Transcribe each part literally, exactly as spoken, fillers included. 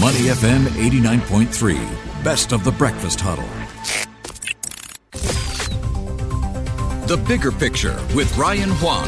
Money F M eighty-nine point three, best of the breakfast huddle. The Bigger Picture with Ryan Huang.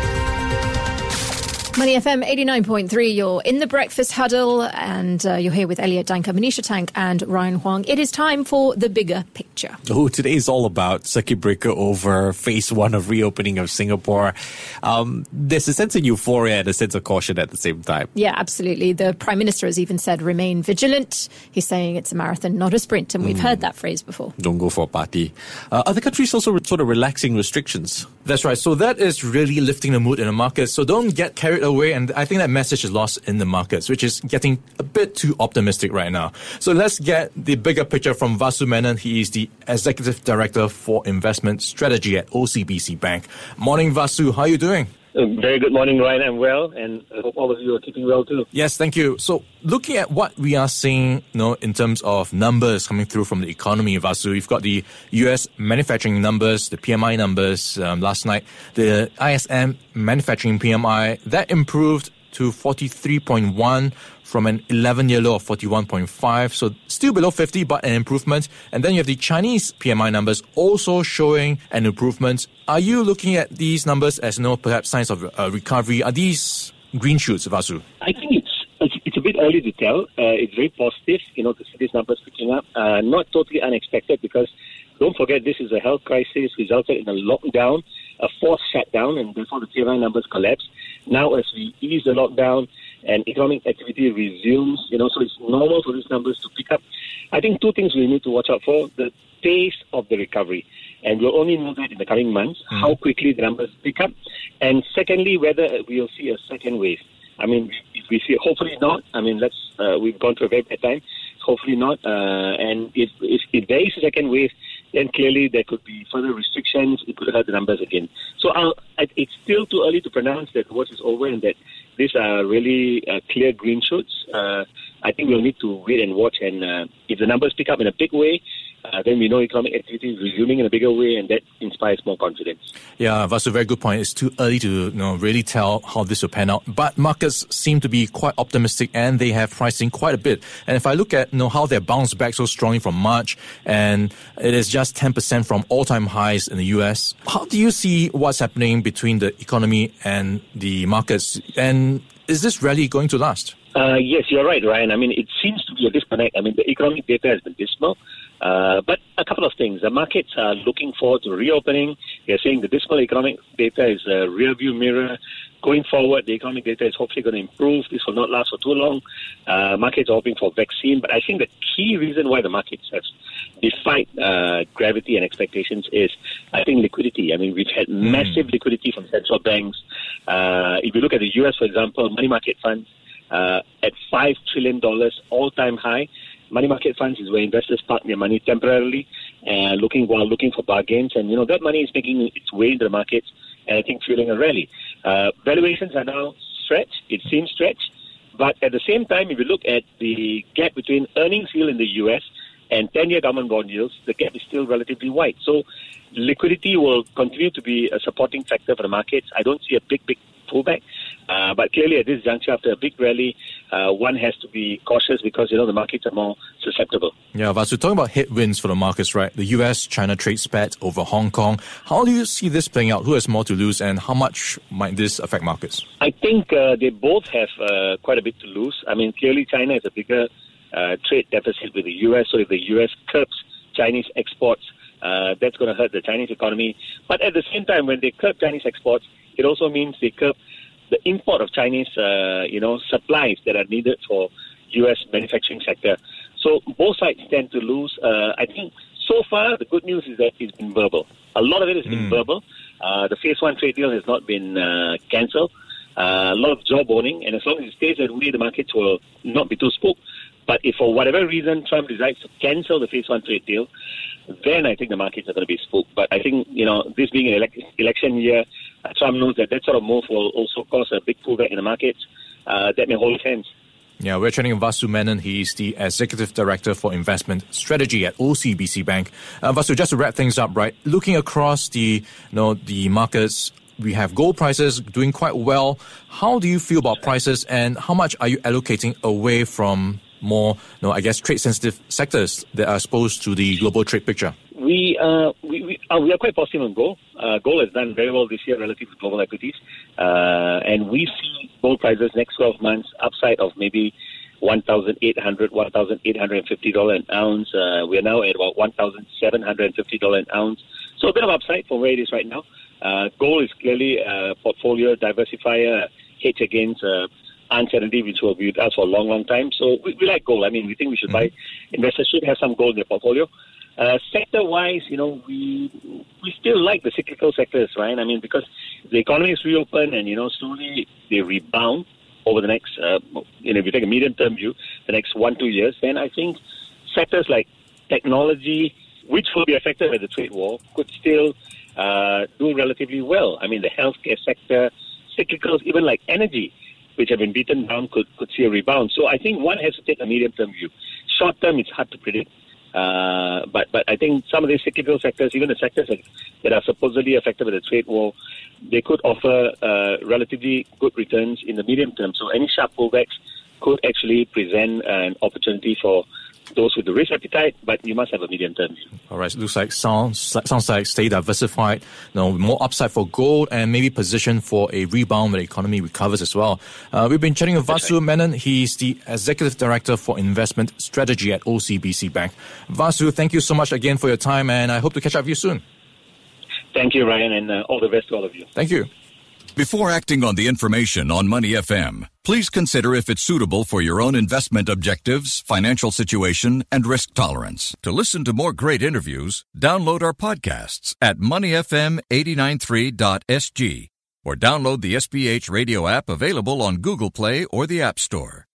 Money F M eighty-nine point three, you're in the breakfast huddle and uh, you're here with Elliot Danker, Manisha Tank and Ryan Huang. It is time for the bigger picture. Oh, today is all about circuit breaker over phase one of reopening of Singapore. Um, there's a sense of euphoria and a sense of caution at the same time. Yeah, absolutely. The Prime Minister has even said remain vigilant. He's saying it's a marathon, not a sprint. And we've mm. heard that phrase before. Don't go for a party. Uh, other countries also re- sort of relaxing restrictions. That's right. So that is really lifting the mood in the markets. So don't get carried away, and I think that message is lost in the markets, which is getting a bit too optimistic right now. So let's get the bigger picture from Vasu Menon. He is the Executive Director for Investment Strategy at O C B C Bank. Morning, Vasu. How are you doing? Uh, very good morning, Ryan. I'm well, and I hope all of you are keeping well too. Yes, thank you. So looking at what we are seeing, you know, in terms of numbers coming through from the economy, Vasu, you've got the U S manufacturing numbers, the P M I numbers um, last night, the I S M manufacturing P M I, that improved to forty-three point one from an eleven-year low of forty-one point five. So still below fifty, but an improvement. And then you have the Chinese P M I numbers also showing an improvement. Are you looking at these numbers as, you know, perhaps signs of uh, recovery? Are these green shoots, Vasu? I think it's it's, it's a bit early to tell. Uh, it's very positive, you know, to see these numbers picking up. Uh, not totally unexpected, because don't forget this is a health crisis resulted in a lockdown, a forced shutdown, and therefore the P M I numbers collapsed. Now, as we ease the lockdown and economic activity resumes, you know, so it's normal for these numbers to pick up. I think two things we need to watch out for: the pace of the recovery, and we'll only know that in the coming months, mm. how quickly the numbers pick up, and secondly, whether we'll see a second wave. I mean, if we see, hopefully not. I mean, let's uh, we've gone through a very bad time. Hopefully not. Uh, and if, if if there is a second wave, then clearly there could be further restrictions. It could hurt the numbers again. So I'll, it's still too early to pronounce that the worst is over and that these are really uh, clear green shoots. Uh, I think we'll need to wait and watch. And uh, if the numbers pick up in a big way, Uh, then we know economic activity is resuming in a bigger way, and that inspires more confidence. Yeah, that's a very good point. It's too early to, you know, really tell how this will pan out. But markets seem to be quite optimistic, and they have pricing quite a bit. And if I look at, you know, how they bounced back so strongly from March, and it is just ten percent from all-time highs in the U S, how do you see what's happening between the economy and the markets? And is this rally going to last? Uh, yes, you're right, Ryan. I mean, it seems to be a disconnect. I mean, the economic data has been dismal. Uh, but a couple of things. The markets are looking forward to reopening. They're saying the dismal economic data is a rear-view mirror. Going forward, the economic data is hopefully going to improve. This will not last for too long. Uh, markets are hoping for vaccine. But I think the key reason why the markets have defied uh, gravity and expectations is, I think, liquidity. I mean, we've had mm. massive liquidity from central banks. Uh, if you look at the U S, for example, money market funds uh, at five trillion dollars, all-time high. Money market funds is where investors park their money temporarily, uh, looking while looking for bargains. And, you know, that money is making its way into the markets and I think fueling a rally. Uh, valuations are now stretched. It seems stretched. But at the same time, if you look at the gap between earnings yield in the U S and ten-year government bond yields, the gap is still relatively wide. So liquidity will continue to be a supporting factor for the markets. I don't see a big, big pullback. Uh, but clearly at this juncture, after a big rally, uh, one has to be cautious because, you know, the markets are more susceptible. Yeah, Vasu, talking about headwinds for the markets, right? The U S-China trade spat over Hong Kong. How do you see this playing out? Who has more to lose, and how much might this affect markets? I think uh, they both have uh, quite a bit to lose. I mean, clearly China has a bigger uh, trade deficit with the U S, so if the U S curbs Chinese exports, uh, that's going to hurt the Chinese economy. But at the same time, when they curb Chinese exports, it also means they curb the import of Chinese, uh, you know, supplies that are needed for U S manufacturing sector. So both sides tend to lose. Uh, I think so far the good news is that it's been verbal. A lot of it has been mm. verbal. Uh, the phase one trade deal has not been uh, cancelled. Uh, a lot of jawboning, and as long as it stays that way, the markets will not be too spooked. But if for whatever reason Trump decides to cancel the phase one trade deal, then I think the markets are going to be spooked. But I think, you know, this being an elec- election year, uh, Trump knows that that sort of move will also cause a big pullback in the markets. Uh, that may hold his hands. Yeah, we're chatting with Vasu Menon. He's the Executive Director for Investment Strategy at O C B C Bank. Uh, Vasu, just to wrap things up, right? Looking across the, you know, the markets, we have gold prices doing quite well. How do you feel about prices, and how much are you allocating away from more, you know, I guess, trade-sensitive sectors that are exposed to the global trade picture? We, uh, we, we, uh, we are quite positive on gold. Uh, gold has done very well this year relative to global equities. Uh, and we see gold prices next twelve months upside of maybe one thousand eight hundred dollars, one thousand eight hundred fifty dollars an ounce. Uh, we are now at about one thousand seven hundred fifty dollars an ounce. So a bit of upside from where it is right now. Uh, gold is clearly a portfolio diversifier, hedge against uh, uncertainty, which will be with us for a long, long time. So we, we like gold. I mean, we think we should mm-hmm. buy. Investors should have some gold in their portfolio. Uh, sector-wise, you know, we we still like the cyclical sectors, right? I mean, because the economy is reopened and, you know, slowly they rebound over the next, uh, you know, if you take a medium-term view, the next one, two years, then I think sectors like technology, which will be affected by the trade war, could still uh, do relatively well. I mean, the healthcare sector, cyclicals, even like energy, which have been beaten down, could, could see a rebound. So I think one has to take a medium-term view. Short-term, it's hard to predict. Uh, but but I think some of these cyclical sectors, even the sectors that, that are supposedly affected by the trade war, they could offer uh, relatively good returns in the medium term. So any sharp pullbacks could actually present an opportunity for those with the risk appetite, but you must have a medium term view. All right, so looks like sounds sounds like stay diversified, you know, more upside for gold and maybe position for a rebound when the economy recovers as well. Uh, we've been chatting with Vasu right. Menon. He's the Executive Director for Investment Strategy at O C B C Bank. Vasu, thank you so much again for your time, and I hope to catch up with you soon. Thank you, Ryan, and uh, all the best to all of you. Thank you. Before acting on the information on Money F M, please consider if it's suitable for your own investment objectives, financial situation, and risk tolerance. To listen to more great interviews, download our podcasts at money f m eight nine three dot s g or download the S B H radio app available on Google Play or the App Store.